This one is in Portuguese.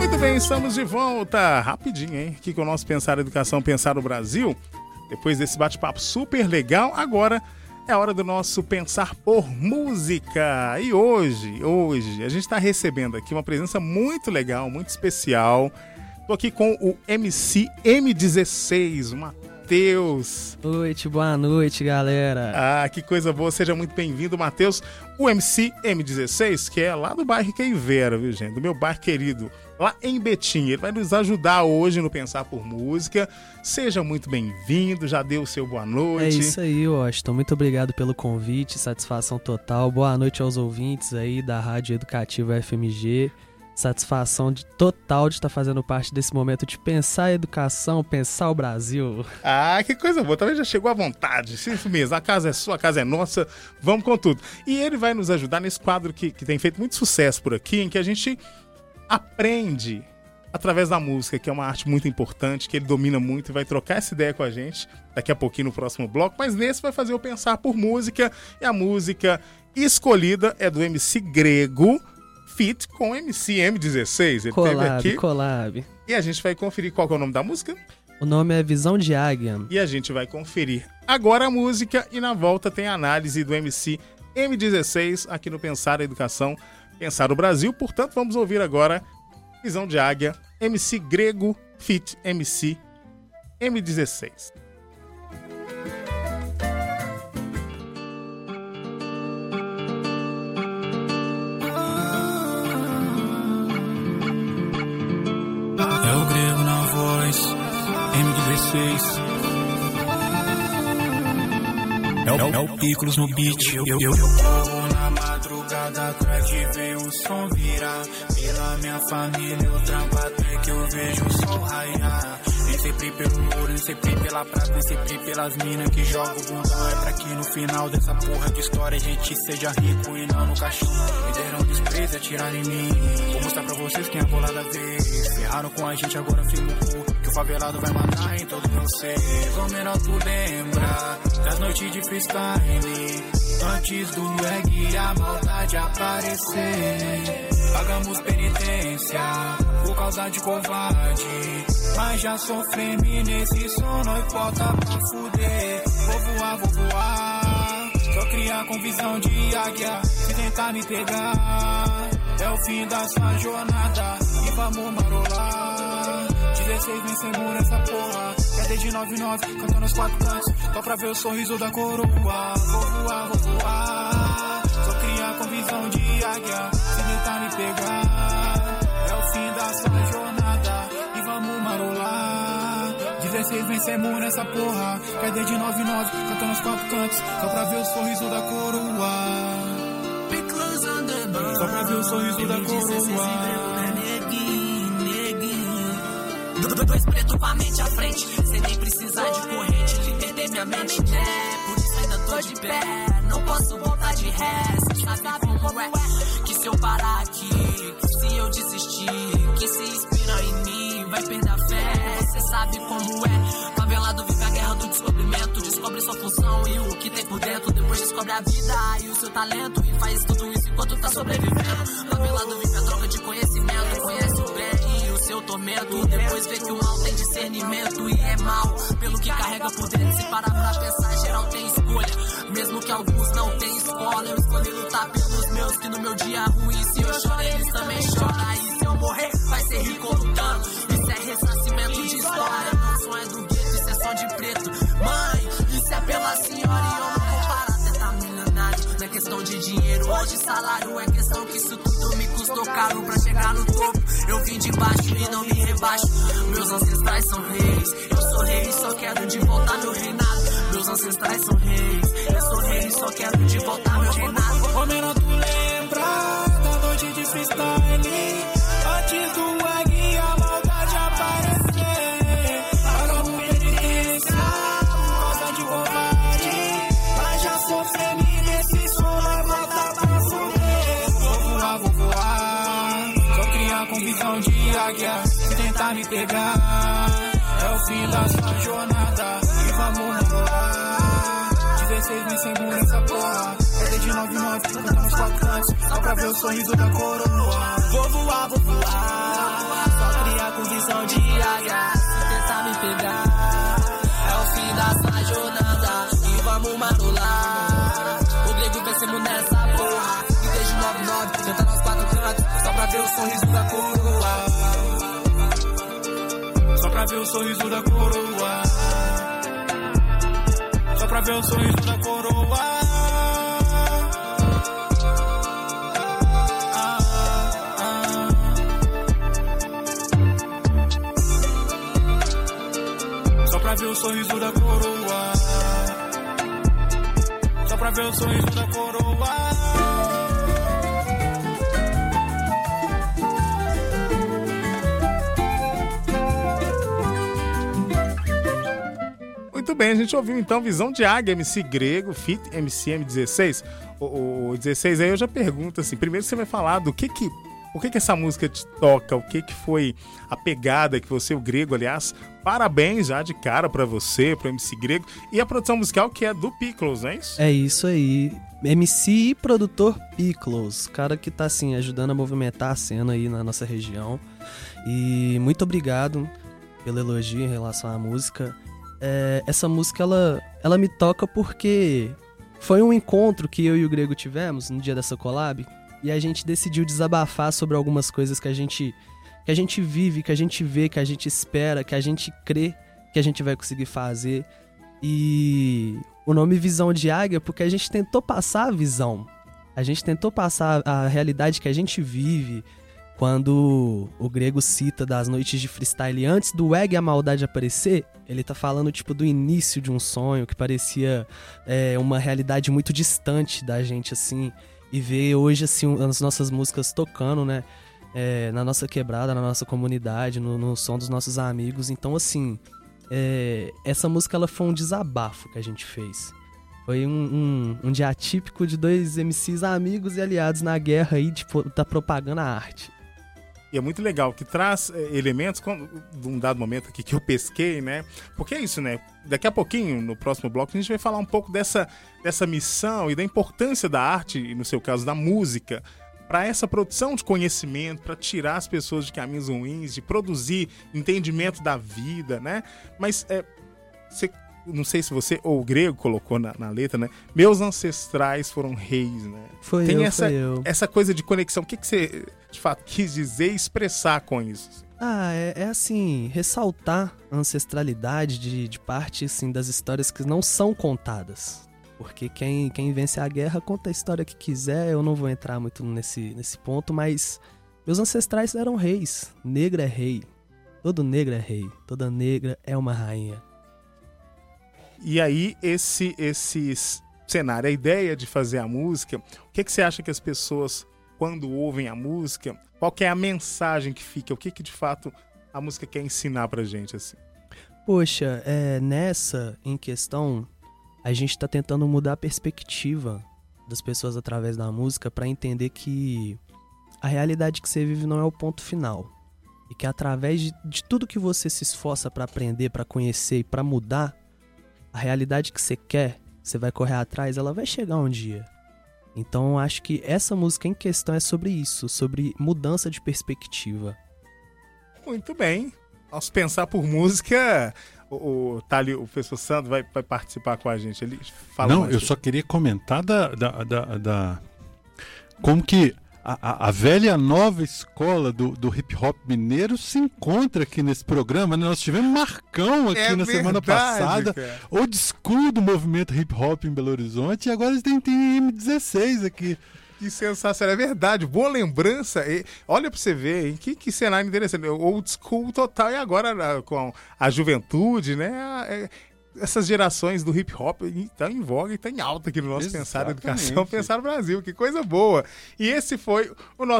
Muito bem, estamos de volta. Rapidinho, hein? Aqui com o nosso Pensar Educação, Pensar o Brasil. Depois desse bate-papo super legal, agora é a hora do nosso Pensar por Música. E hoje a gente está recebendo aqui uma presença muito legal, muito especial. Estou aqui com o MC M16, o Matheus. Boa noite, galera. Ah, que coisa boa, seja muito bem-vindo, Matheus. O MC M16, que é lá do bairro Queiveira, viu, gente? Do meu bairro querido, lá em Betim. Ele vai nos ajudar hoje no Pensar por Música. Seja muito bem-vindo, já deu o seu boa noite. É isso aí, Washington. Muito obrigado pelo convite, satisfação total. Boa noite aos ouvintes aí da Rádio Educativa FMG. Satisfação total de estar fazendo parte desse momento de pensar a educação, pensar o Brasil. Ah, que coisa boa. Também já chegou à vontade. Isso mesmo, a casa é sua, a casa é nossa. Vamos com tudo. E ele vai nos ajudar nesse quadro que tem feito muito sucesso por aqui, em que a gente aprende através da música, que é uma arte muito importante, que ele domina muito e vai trocar essa ideia com a gente daqui a pouquinho no próximo bloco. Mas nesse vai fazer o Pensar por Música. E a música escolhida é do MC Grego, feat com MC M16. Ele teve aqui. Collab. E a gente vai conferir qual que é o nome da música. O nome é Visão de Águia. E a gente vai conferir agora a música e na volta tem a análise do MC M16 aqui no Pensar a Educação, Pensar o Brasil. Portanto, vamos ouvir agora Visão de Águia, MC Grego, feat MC M16. É o Pickles no beat. Eu corro na madrugada atrás de ver o som virar. Pela minha família eu trampo até que eu vejo o sol raiar. Nem sempre pelo ouro, nem sempre pela prata, nem sempre pelas minas que jogam o bundão. É pra que no final dessa porra de história a gente seja rico e não no caixão. Me deram desprezo, atiraram em mim. Vou mostrar pra vocês quem é bolada vez. Ferraram com a gente, agora firma o cu, que o favelado vai matar em todo vocês. Ou melhor tu lembra das noites de freestyle, antes do reggae a maldade aparecer. Pagamos penitência por causa de covarde, mas já sofremos nesse som, nós bota pra fuder. Vou voar, só criar com visão de águia. Se tentar me pegar, é o fim da sua jornada e vamos marolar. 16 vem sem muro essa porra, é desde 99, cantando os quatro cantos, só pra ver o sorriso da coroa. Vou voar, só criar com visão de águia. Se tentar me pegar, é o fim da sua jornada e vamos marolar. 16 vem sem muro nessa porra, é desde 99, cantando os quatro cantos, só pra ver o sorriso da coroa. Só pra ver o sorriso da coroa. Dois preto com a mente à frente, sem nem precisar de corrente, libertei minha mente, né? Por isso ainda tô de pé, não posso voltar de ré. Cê sabe como é, que se eu parar aqui, que se eu desistir, que se inspira em mim, vai perder a fé. Cê sabe como é, favelado vive a guerra do descobrimento, descobre sua função e o que tem por dentro, depois descobre a vida e o seu talento, e faz tudo isso enquanto tá sobrevivendo. Favelado vive a troca de conhecimento, conhece o bem e o seu tormento, depois vê que o mal tem discernimento e é mal pelo que carrega por dentro. Se parar pra pensar, geral tem escolha, mesmo que alguns não tenham escola. Eu escolhi lutar pelos meus, que no meu dia ruim, se eu choro eles também choram. E se eu morrer, vai ser rico lutando, isso é ressarcimento de história. Não som é do gueto, isso é som de preto. Mãe, isso é pela senhora e eu não vou parar até tá milionário. Não é questão de dinheiro ou de salário, é questão que isso tudo me custou caro pra chegar no topo. Eu vim de baixo e não me rebaixo. Meus ancestrais são reis, eu sou rei e só quero de voltar meu reinado. Meus ancestrais são reis, eu sou rei e só quero de voltar meu reinado. Ô menor, tu lembra da noite de freestyle, antes do reggae a maldade aparecer. Pagamos penitência por causa de covarde, mas já sofremos nesse som, vai voltar pra fuder. Vou voar, só criar com visão de águia. Se tentar me pegar, é o fim da sua jornada e vamos marolar. 16 vem sem muro nessa porra, é desde 99, cantando os quatro cantos, só pra ver o sorriso da coroa. Vou voar, de águia. Se tentar me pegar, é o fim dessa jornada. E vamos marolar. O grego vencemos nessa porra. E desde 99, cantando aos 4 cantos, só pra ver o sorriso da coroa. Só pra ver o sorriso da coroa. Só pra ver o sorriso da coroa. Só pra ver o sorriso da coroa. Só pra ver o sorriso da coroa. Muito bem, a gente ouviu então Visão de Águia, MC Grego, feat. MC M16. O 16 aí eu já pergunto assim, primeiro você vai falar do por que essa música te toca, o que foi a pegada que você, o Grego, aliás, parabéns já de cara pra você, pro MC Grego, e a produção musical que é do Pickles, não é isso? É isso aí, MC e produtor Pickles, cara que tá assim, ajudando a movimentar a cena aí na nossa região, e muito obrigado pelo elogio em relação à música. Essa música, ela me toca porque foi um encontro que eu e o Grego tivemos no dia dessa collab, e a gente decidiu desabafar sobre algumas coisas que a gente vive, que a gente vê, que a gente espera, que a gente crê que a gente vai conseguir fazer. E o nome Visão de Águia porque a gente tentou passar a visão. A gente tentou passar a realidade que a gente vive. Quando o Grego cita das noites de freestyle antes do Egg e a Maldade aparecer, ele tá falando tipo do início de um sonho que parecia uma realidade muito distante da gente, assim. E ver hoje, assim, as nossas músicas tocando, né? Na nossa quebrada, na nossa comunidade, no som dos nossos amigos. Então, assim, essa música ela foi um desabafo que a gente fez. Foi um dia atípico de dois MCs amigos e aliados na guerra aí, tipo, da propaganda à arte. E é muito legal, que traz elementos, de um dado momento aqui que eu pesquei, né? Porque é isso, né? Daqui a pouquinho, no próximo bloco, a gente vai falar um pouco dessa missão e da importância da arte, e no seu caso, da música, para essa produção de conhecimento, para tirar as pessoas de caminhos ruins, de produzir entendimento da vida, né? Mas, não sei se você ou o Grego colocou na letra, né? Meus ancestrais foram reis, né? Foi eu. Essa coisa de conexão. O que você, de fato, quis dizer e expressar com isso? É assim, ressaltar a ancestralidade de parte, assim, das histórias que não são contadas. Porque quem vence a guerra conta a história que quiser, eu não vou entrar muito nesse ponto, mas meus ancestrais eram reis. Negro é rei. Todo negro é rei. Toda negra é uma rainha. E aí, esse cenário, a ideia de fazer a música, o que você acha que as pessoas, quando ouvem a música, qual que é a mensagem que fica? O que de fato a música quer ensinar pra gente, assim? Poxa, nessa em questão, a gente tá tentando mudar a perspectiva das pessoas através da música pra entender que a realidade que você vive não é o ponto final. E que através de tudo que você se esforça pra aprender, pra conhecer e pra mudar, a realidade que você quer, você vai correr atrás, ela vai chegar um dia. Então eu acho que essa música em questão é sobre isso, sobre mudança de perspectiva. Muito bem. Ao pensar por música, o professor Sandro vai participar com a gente. Ele fala. Não, eu só queria comentar como que a velha e a nova escola do hip hop mineiro se encontra aqui nesse programa, né? Nós tivemos Marcão aqui na semana passada, cara. Old school do movimento hip hop em Belo Horizonte, e agora tem M16 aqui. Que sensacional, é verdade, boa lembrança. Olha pra você ver, hein? Que cenário interessante. Old school total, e agora com a juventude, né? Essas gerações do hip hop estão em voga e estão em alta aqui no nosso Pensar Educação, Pensar Brasil. Que coisa boa. E esse foi o nosso